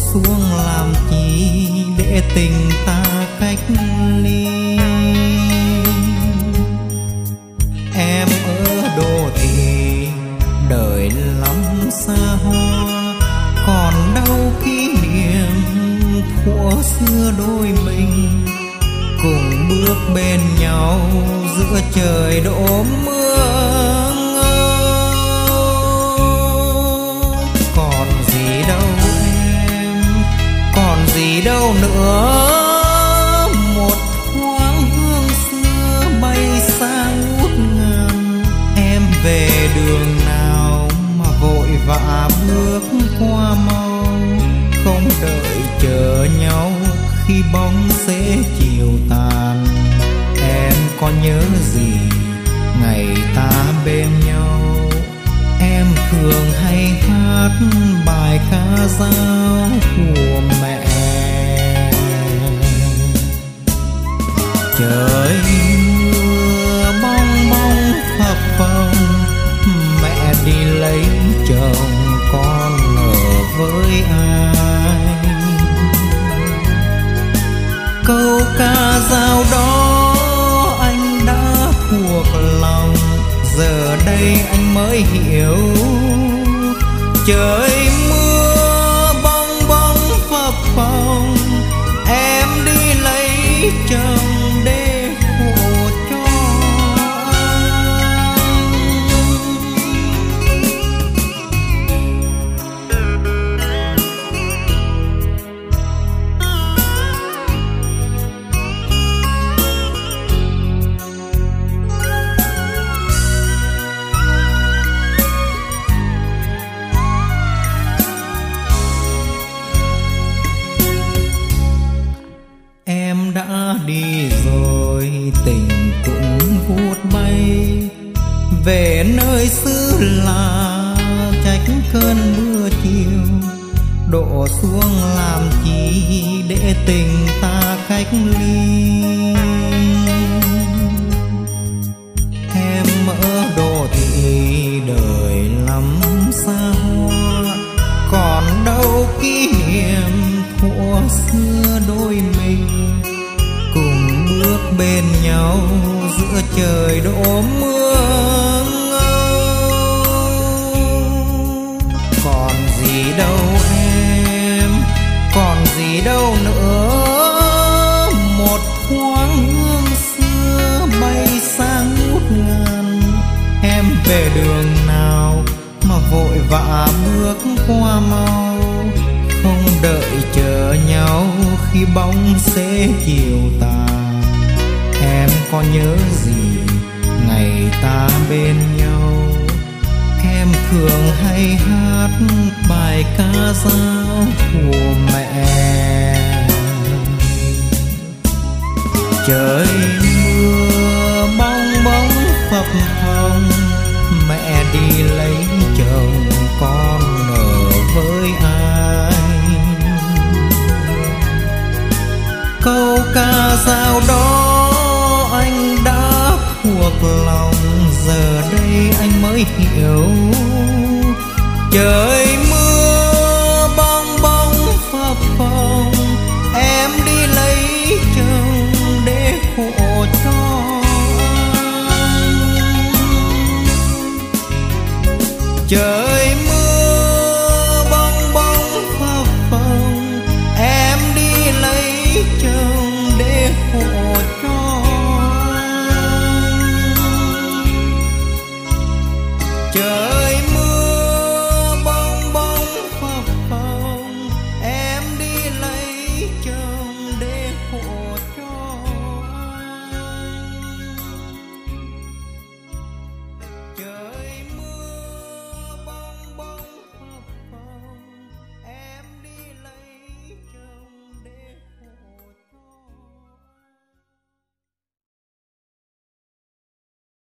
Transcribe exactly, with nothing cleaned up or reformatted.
xuống làm chi để tình ta cách ly. Em ở đô thị đời lắm xa hoa, còn đâu kỷ niệm thuở xưa đôi mình cùng bước bên nhau giữa trời đổ mưa. Còn gì đâu em, còn gì đâu nữa, một thoáng hương xưa bay xa ngút ngàn. Em về đường nào mà vội vã bước qua mau, không đợi chờ nhau khi bóng sẽ chiều tàn. Em có nhớ gì ngày ta bên nhau? Em thường hay hát bài ca dao của mẹ. Trời mưa bong bong phập phồng, mẹ đi lấy chồng con ở với ai? Câu ca dao đó anh đã thuộc lòng, giờ đây anh mới hiểu. Trời mưa bong bong phập phồng, em đi lấy chồng để khổ cho đi rồi tình cũng vút bay về nơi xứ lạ. Trách cơn mưa chiều đổ xuống làm chi để tình ta cách ly. Em ở đô thị đời lắm xa hoa, còn đâu kỷ niệm thuở xưa đôi mình cùng bước bên nhau giữa trời đổ mưa. Còn gì đâu em, còn gì đâu nữa, một thoáng hương xưa bay sang ngút ngàn. Em về đường nào mà vội vã bước qua mau, không đợi chờ nhau khi bóng sẽ chiều tàn. Em có nhớ gì ngày ta bên nhau? Em thường hay hát bài ca dao của mẹ. Trời mưa bong bóng phập phồng, mẹ đi lấy chồng con ở với ai? Câu ca dao đó anh đã thuộc lòng, giờ đây anh mới hiểu. Trời mưa bong bong phập phồng, em đi lấy chồng để khổ cho anh. Trời